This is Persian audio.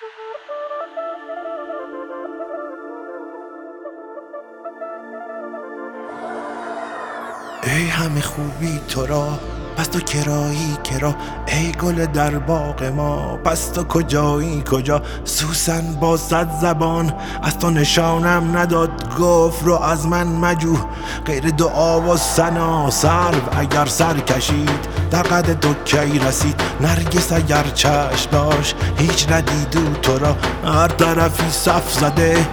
ای همه خوبی تو را، پس تو کرایی کرا؟ ای گل در باغ ما، پس تو کجایی کجا؟ سوسن با 100 زبان از تو نشانم نداد، گفت رو از من مجو غیر دعا و ثنا. سرو اگر سر کشید در قد تو کی رسید؟ نرگس اگر چشم داشت هیچ ندید او تو را. هر طرفی صف زده